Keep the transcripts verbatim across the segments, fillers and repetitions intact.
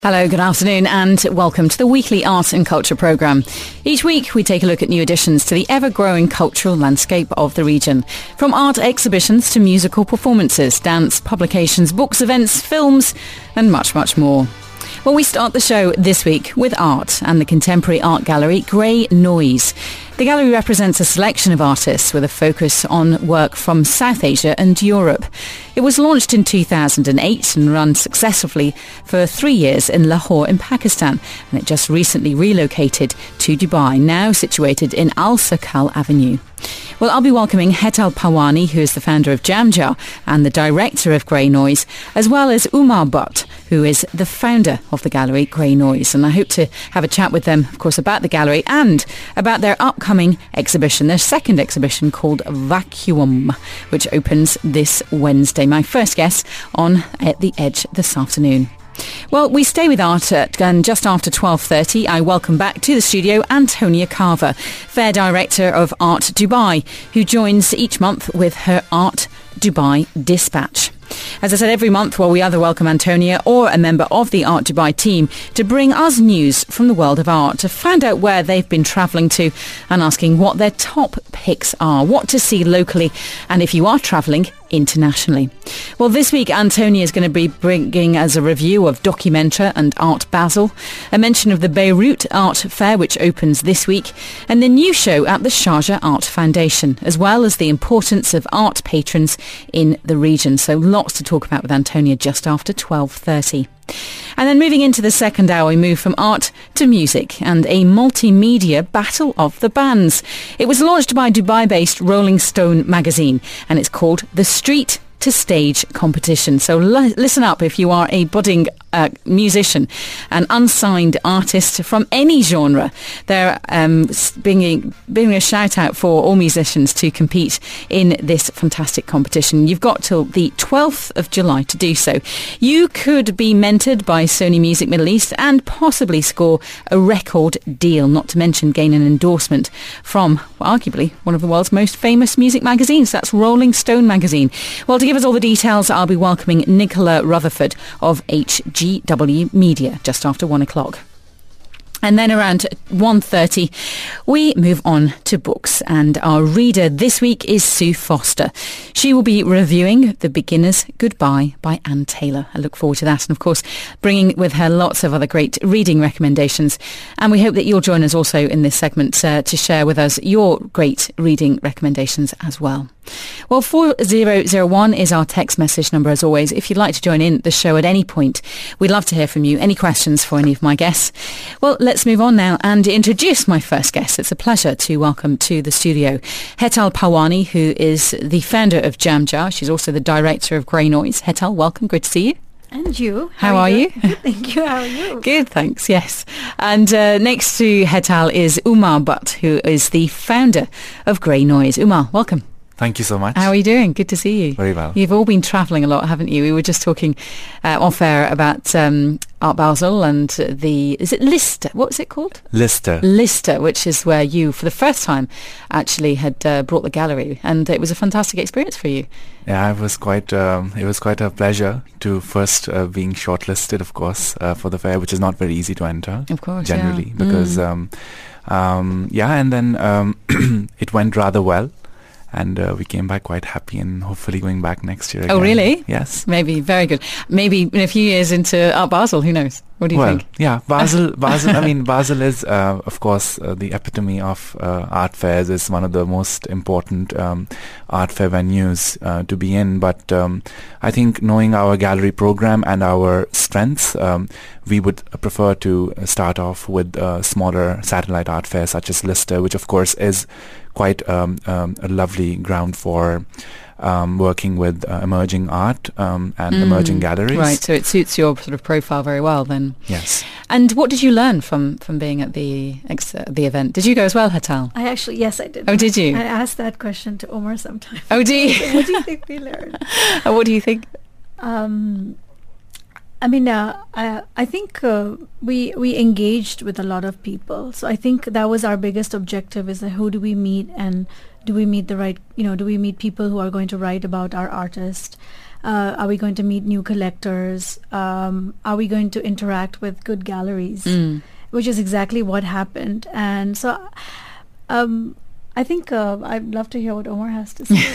Hello, good afternoon and welcome to the weekly Art and Culture programme. Each week we take a look at new additions to the ever-growing cultural landscape of the region. From art exhibitions to musical performances, dance, publications, books, events, films and much, much more. Well, we start the show this week with art and the contemporary art gallery Grey Noise. The gallery represents a selection of artists with a focus on work from South Asia and Europe. It was launched in two thousand eight and run successfully for three years in Lahore in Pakistan, and it just recently relocated to Dubai, now situated in Al Sakal Avenue. Well, I'll be welcoming Hetal Pawani, who is the founder of Jamjar and the director of Grey Noise, as well as Umar Butt, who is the founder of the gallery Grey Noise. And I hope to have a chat with them, of course, about the gallery and about their upcoming exhibition, their second exhibition called Vacuum, which opens this Wednesday. My first guest on At the Edge this afternoon. Well, we stay with art at, and just after twelve thirty, I welcome back to the studio Antonia Carver, Fair Director of Art Dubai, who joins each month with her Art Dubai Dispatch. As I said, every month, well, we either welcome Antonia or a member of the Art Dubai team to bring us news from the world of art, to find out where they've been travelling to and asking what their top picks are, what to see locally, and if you are travelling, internationally. Well, this week Antonia is going to be bringing us a review of Documenta and Art Basel, a mention of the Beirut Art Fair, which opens this week, and the new show at the Sharjah Art Foundation, as well as the importance of art patrons in the region. So lots to talk about with Antonia just after twelve thirty. And then moving into the second hour, we move from art to music and a multimedia battle of the bands. It was launched by Dubai-based Rolling Stone magazine, and it's called the Street to Stage competition. So l- listen up if you are a budding uh, musician, an unsigned artist from any genre. They're um, bringing, bringing a shout out for all musicians to compete in this fantastic competition. You've got till the twelfth of July to do so. You could be mentored by Sony Music Middle East and possibly score a record deal, not to mention gain an endorsement from well, arguably one of the world's most famous music magazines. That's Rolling Stone magazine. Well, to give us all the details, I'll be welcoming Nicola Rutherford of H G W Media just after one o'clock. And then around one thirty, we move on to books. And our reader this week is Sue Foster. She will be reviewing The Beginner's Goodbye by Anne Taylor. I look forward to that. And of course, bringing with her lots of other great reading recommendations. And we hope that you'll join us also in this segment uh, to share with us your great reading recommendations as well. Well, four zero zero one is our text message number as always. If you'd like to join in the show at any point, we'd love to hear from you. Any questions for any of my guests? Well, let's move on now and introduce my first guest. It's a pleasure to welcome to the studio Hetal Pawani, who is the founder of Jamjar. She's also the director of Grey Noise. Hetal, welcome. Good to see you. And you. How, How are you? Good, thank you. How are you? Good, thanks. Yes. And uh, next to Hetal is Umar Butt, who is the founder of Grey Noise. Umar, welcome. Thank you so much. How are you doing? Good to see you. Very well. You've all been travelling a lot, haven't you? We were just talking uh, off air about um, Art Basel and the, is it Lister? What was it called? Lister. Lister, which is where you, for the first time, actually had uh, brought the gallery. And it was a fantastic experience for you. Yeah, it was quite, um, it was quite a pleasure to first uh, being shortlisted, of course, uh, for the fair, which is not very easy to enter. Of course, generally, yeah. Because, mm. um, um, yeah, and then um, it went rather well. And uh, we came back quite happy and hopefully going back next year again. Oh, really? Yes. Maybe. Very good. Maybe in a few years into Art Basel, who knows? What do you well, think? Yeah, Basel, Basel, I mean, Basel is, uh, of course, uh, the epitome of uh, art fairs. It's one of the most important um, art fair venues uh, to be in. But um, I think knowing our gallery program and our strengths, um, we would prefer to start off with uh, smaller satellite art fairs such as Lister, which, of course, is quite um, um, a lovely ground for um, working with uh, emerging art um, and mm, emerging galleries. Right, so it suits your sort of profile very well then. Yes. And what did you learn from, from being at the ex- uh, the event? Did you go as well, Hetal? I actually, yes, I did. Oh, did you? I asked that question to Omar sometime. Oh, do you? What do you think we learned? And what do you think? Um, I mean, uh, I, I think uh, we we engaged with a lot of people. So I think that was our biggest objective, is that who do we meet, and do we meet the right, you know, do we meet people who are going to write about our artist? Uh, are we going to meet new collectors? Um, are we going to interact with good galleries? Mm. Which is exactly what happened. And so um, I think uh, I'd love to hear what Omar has to say.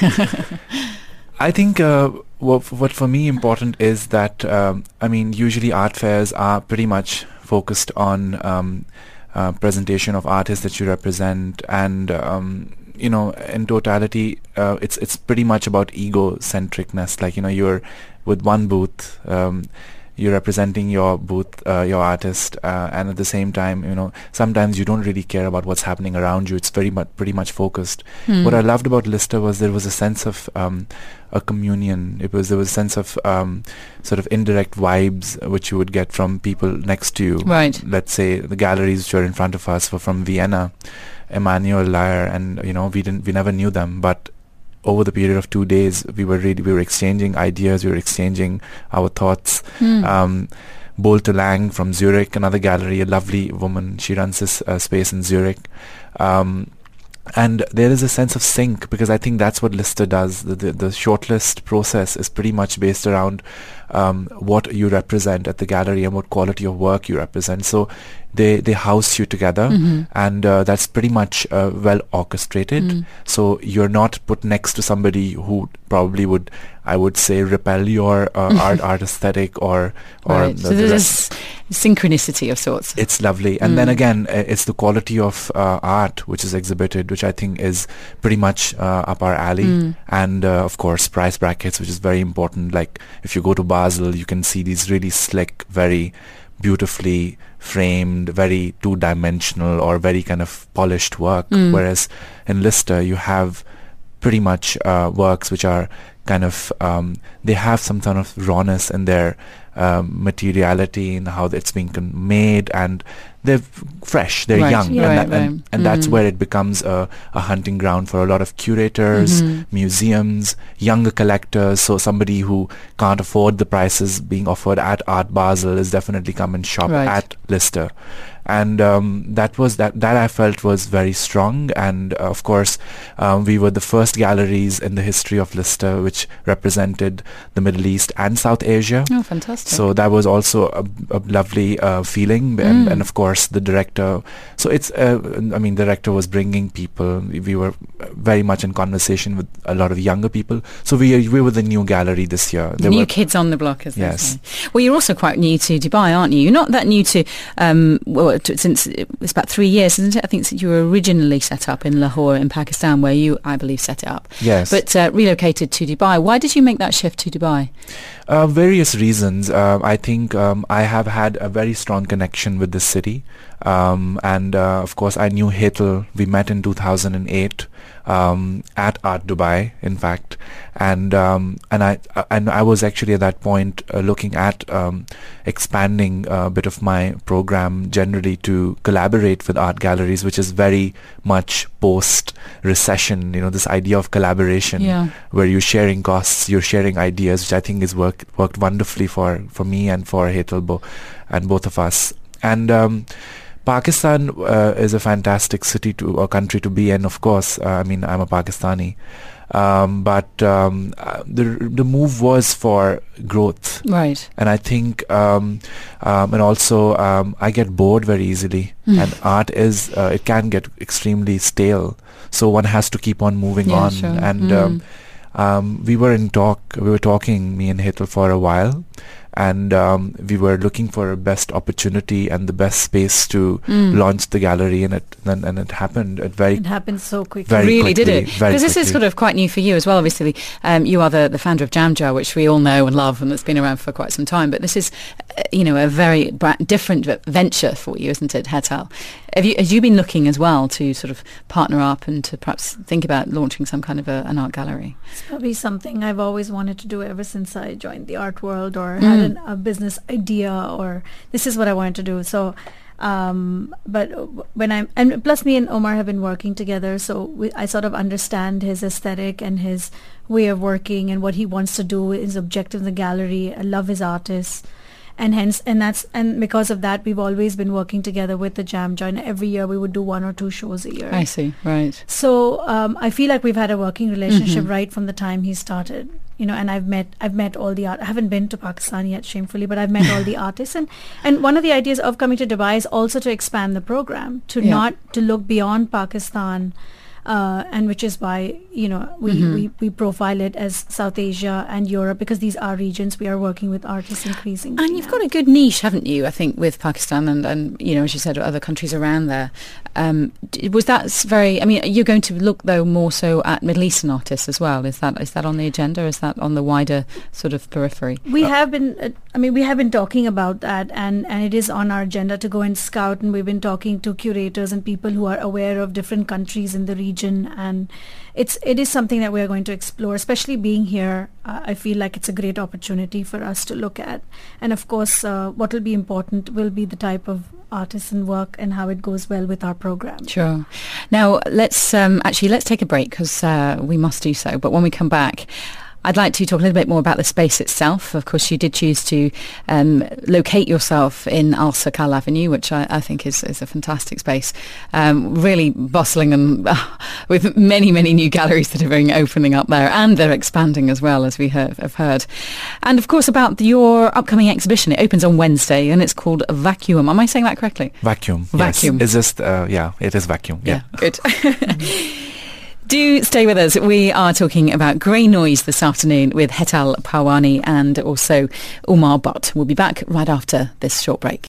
I think uh, what, what for me important is that, um, I mean, usually art fairs are pretty much focused on um, uh, presentation of artists that you represent, and um, you know, in totality, uh, it's it's pretty much about ego-centricness. Like, you know, you're with one booth, um, you're representing your booth, uh, your artist, uh, and at the same time, you know, sometimes you don't really care about what's happening around you. It's very much, pretty much focused. Hmm. What I loved about Lister was there was a sense of um, a communion. It was there was a sense of um, sort of indirect vibes uh, which you would get from people next to you. Right. Let's say the galleries which were in front of us were from Vienna, Emmanuel Lyer, and you know, we didn't, we never knew them, but over the period of two days, we were really, we were exchanging ideas, we were exchanging our thoughts. Hmm. Um, Bolte Lang from Zurich, another gallery, a lovely woman. She runs this uh, space in Zurich. Um, and there is a sense of sync, because I think that's what Lister does. The, the, the shortlist process is pretty much based around um, what you represent at the gallery and what quality of work you represent. So they they house you together, mm-hmm. and uh, that's pretty much uh, well orchestrated. Mm. So you're not put next to somebody who probably would, I would say, repel your uh, art art aesthetic or or right. the, so the there's rest. this synchronicity of sorts. It's lovely, and mm. then again, uh, it's the quality of uh, art which is exhibited, which I think is pretty much uh, up our alley, mm. and uh, of course price brackets, which is very important. Like if you go to Basel, you can see these really slick, very beautifully framed, very two-dimensional or very kind of polished work, mm. whereas in Lister you have pretty much uh, works which are kind of um, they have some sort of rawness in their um, materiality in how it's being con- made, and they're fresh, they're right. young, yeah. and, right, that, and, right. and mm. that's where it becomes a, a hunting ground for a lot of curators, mm-hmm. museums, younger collectors. So somebody who can't afford the prices being offered at Art Basel is definitely come and shop right. at Lister. And um, that was that that I felt was very strong, and uh, of course um, we were the first galleries in the history of Lister which represented the Middle East and South Asia. Oh, fantastic. So that was also a, a lovely uh, feeling, and, mm. and of course the director, so it's uh, I mean the director was bringing people. We were very much in conversation with a lot of younger people, so we we were the new gallery this year. The there new were kids on the block, as yes. they say. Well, you're also quite new to Dubai, aren't you? You're not that new to um, well, to, since it's about three years, isn't it? I think since you were originally set up in Lahore in Pakistan, where you, I believe, set it up. Yes. But uh, relocated to Dubai. Why did you make that shift to Dubai? Uh, various reasons. Uh, I think um, I have had a very strong connection with the city. Um, and uh, of course I knew Hetal. We met in two thousand eight um, at Art Dubai, in fact, and um, and I uh, and I was actually at that point uh, looking at um, expanding a bit of my program generally to collaborate with art galleries, which is very much post recession. You know, this idea of collaboration, yeah. where you're sharing costs, you're sharing ideas, which I think is worked worked wonderfully for for me and for Hetal Bo and both of us. And um, Pakistan uh, is a fantastic city to or country to be in. Of course, uh, I mean I'm a Pakistani, um, but um, uh, the the move was for growth, right? And I think, um, um, and also um, I get bored very easily, mm. and art is uh, it can get extremely stale. So one has to keep on moving yeah, on, sure. and mm. um, um, we were in talk. We were talking, me and Hetal, for a while. And um, we were looking for a best opportunity and the best space to mm. launch the gallery, and it and, and it happened. It very it happened so quickly. very really quickly, did it? Because this is sort of quite new for you as well. Obviously, um, you are the, the founder of Jamjar, which we all know and love, and that's been around for quite some time. But this is, uh, you know, a very bra- different venture for you, isn't it, Hetal? Have you have you been looking as well to sort of partner up and to perhaps think about launching some kind of a, an art gallery? It's probably something I've always wanted to do ever since I joined the art world or mm. had an, a business idea, or this is what I wanted to do. So, um, but when I'm, and plus me and Omar have been working together, so we, I sort of understand his aesthetic and his way of working and what he wants to do, his objective in the gallery. I love his artists. and hence and that's and because of that we've always been working together with the Jam Joint. Every year we would do one or two shows a year. I see, right. So um, I feel like we've had a working relationship Mm-hmm. right from the time he started. You know, and I've met I've met all the art. I haven't been to Pakistan yet, shamefully, but I've met all the artists. And and one of the ideas of coming to Dubai is also to expand the program, to Yeah. not to look beyond Pakistan. Uh, and which is why, you know, we, Mhm. we, we profile it as South Asia and Europe, because these are regions we are working with artists increasingly. And you've now. got a good niche, haven't you, I think, with Pakistan and, and you know, as you said, other countries around there. Um, d- was that s- very, I mean, you're going to look, though, more so at Middle Eastern artists as well. Is that is that on the agenda? Is that on the wider sort of periphery? We have been, uh, I mean, we have been talking about that, and, and it is on our agenda to go and scout, and we've been talking to curators and people who are aware of different countries in the region, and it's it is something that we are going to explore, especially being here. Uh, I feel like it's a great opportunity for us to look at, and of course, uh, what will be important will be the type of artisan work and how it goes well with our program. Sure. Now, let's um, actually, let's take a break because uh, we must do so. But when we come back, I'd like to talk a little bit more about the space itself. Of course, you did choose to um, locate yourself in Al Sakal Avenue, which I, I think is, is a fantastic space. Um, really bustling and uh, with many, many new galleries that are being opening up there, and they're expanding as well, as we have, have heard. And of course, about your upcoming exhibition. It opens on Wednesday, and it's called Vacuum. Am I saying that correctly? Vacuum. Vacuum. Yes. It's just, uh, yeah, it is vacuum. Yeah. Yeah, good. Do stay with us. We are talking about Grey Noise this afternoon with Hetal Parwani and also Umar Butt. We'll be back right after this short break.